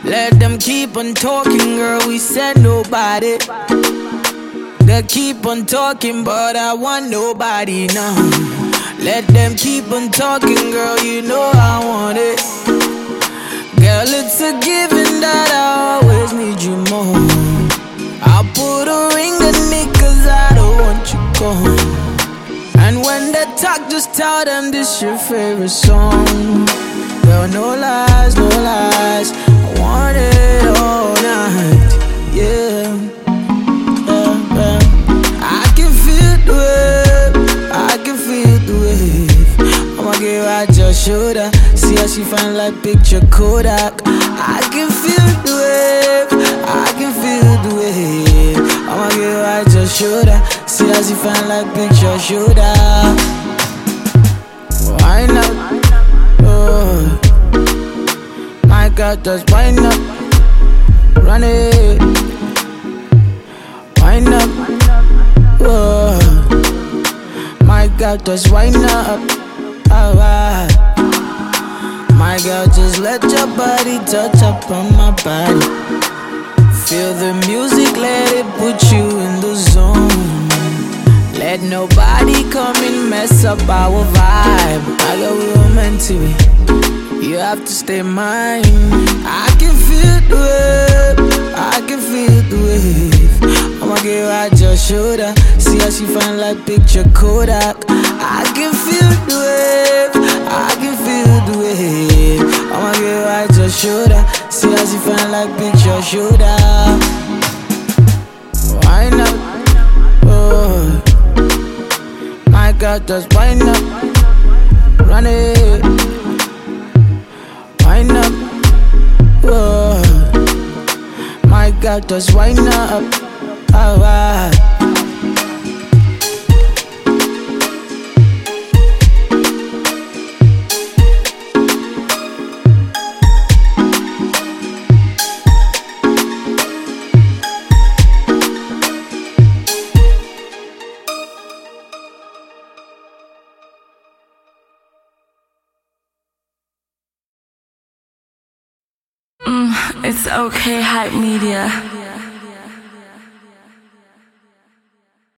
Let them keep on talking, girl, we said nobody. They keep on talking, but I want nobody now. Let them keep on talking, girl, you know I want it. Girl, it's a given that I always need you more. I'll put a ring on it cause I don't want you gone. And when they talk, just tell them this your favorite song. Girl, no lies, no lies, I want it all night, yeah. I can feel the wave, I can feel the wave. I'ma give out your shoulder, see how she fine like picture Kodak. I can feel the wave, I can feel the wave. I'ma give out your shoulder, see how she fine like picture shoulder. Why not? Oh, my God, just wind up, run it, wind up. Oh, my God, just wind up. Alright, my girl, just let your body touch up on my body. Feel the music, let it put you in the zone. Let nobody come and mess up our vibe. I got we were meant to be. You have to stay mine. I can feel the wave, I can feel the wave. I'ma give out your shoulder, see how she fine like picture Kodak. I can feel the wave, I can feel the wave. I'ma give out your shoulder, see how she fine like picture shoulder. Why not? Oh, my God, just wind up, run it, wind up. Oh, my God, just wind up. Alright. It's okay, Hype Media.